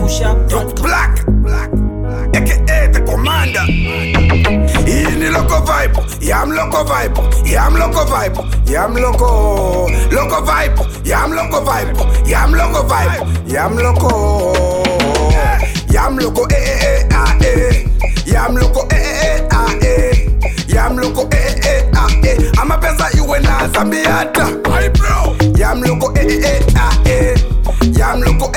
Doc Black, aka the commander. In the loco vibe, yam loco vibe, yam loco vibe, yam loco vibe, yam loco vibe, yam loco vibe, yam loco, yam loco yam loco yam loco I'm a pesa iwe na zambiata, my bro. Yam loco yam loco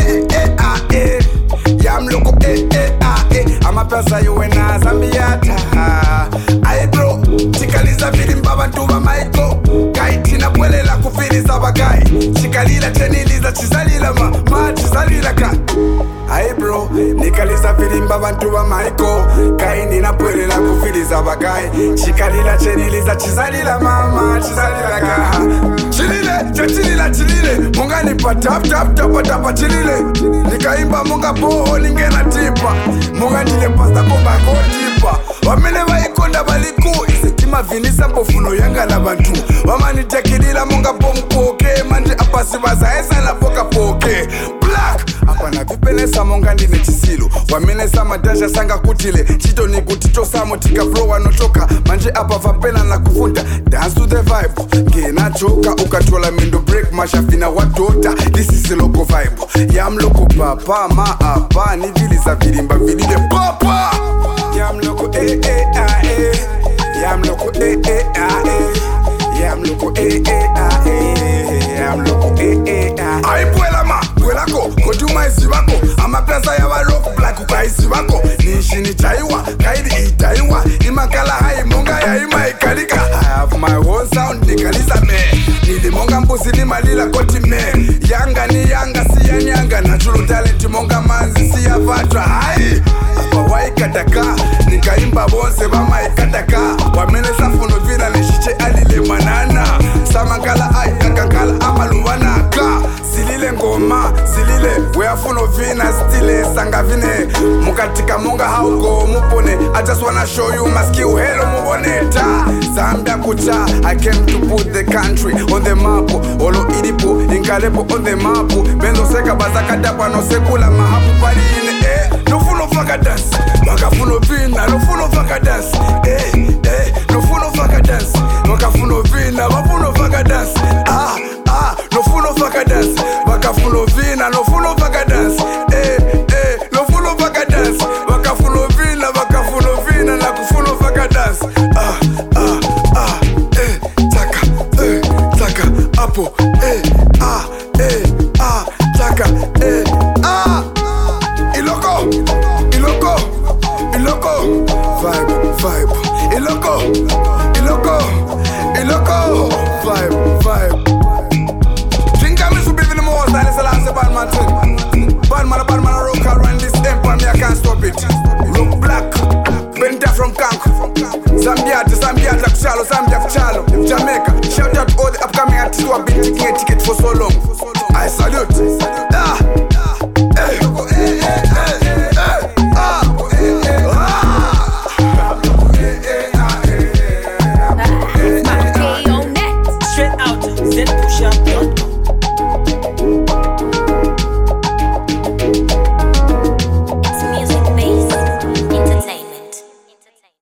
yam loco I'm a pesa iwe na zambiata. Aye bro, chikaliza vili mbaba ntuba maiko kaitina pwele la kufili sabakai chikalila teniliza chizalila ma chizalila ka. Aye bro, nikaliza vili mbaba ntuba maiko kainina pwele la kufili sabakai chikalila teniliza chizalila mama chizalila ka. Chilile munga nipa tap chilile nikaimba munga poho ningena tipa munga nile pasta komba kotipa wamene vaikonda baliku isitima vinisa mbofuno yanga na bantu wamani tekilila munga pompoke manje apasi bazaesa la poka poke Black apana vipenesa munga ndine chisilo wamenesa madasha sanga kutile chito ni kutito samo tika flow wanotoka manje apa vapena na kufunda dance to the vibe ngena choka ukatola mendo break mashafina watota this is the loco vibe yam loco papa ma apa ni vili za vilimba vilile papa yam loco yam loco yam loco yam loco ai puela ma puelako kotuma isi wako ama pesa ya wa rock black ukaisi wako nishini chaiwa kaidi itaiwa imakala hai monga ya ima ikalika I have my own sound nikalisa me nilimonga mbuzi ni malila koti me yanga ni yanga si ya nyanga natural talent monga manzi si ya vatra hai apa waikataka nikaimba bonse bama ikataka wamenesa funo vina nishiche alile manana samangala ai kakangala amaluwana ka silile ngoma silile weafuno vina stile sanga vine mukatika munga hauko mupone I just wanna show you my skill hello muboneta Zambia kucha I came to put the country on the map olo idipo inkalepo on the map benzo seka bazaka dapa no sekula mahapu paline no funo faka dance makafuno vina no funo faka dance no funo faka dance makafuno vina wafuno faka dance no funo faka dance makafuno vina no funo faka dance no funo faka dance makafuno vina na kufuno faka dance taka apo taka iloko vibe iloko vibe Jinga me so believe in the most and it's a last Batman thing Batman rock around this empire me I can't stop it Look Black Benta from Kank Zambia Kuchalo Zambia Kuchalo Jamaica shout out all the upcoming artists who have been taking a ticket for so long I salute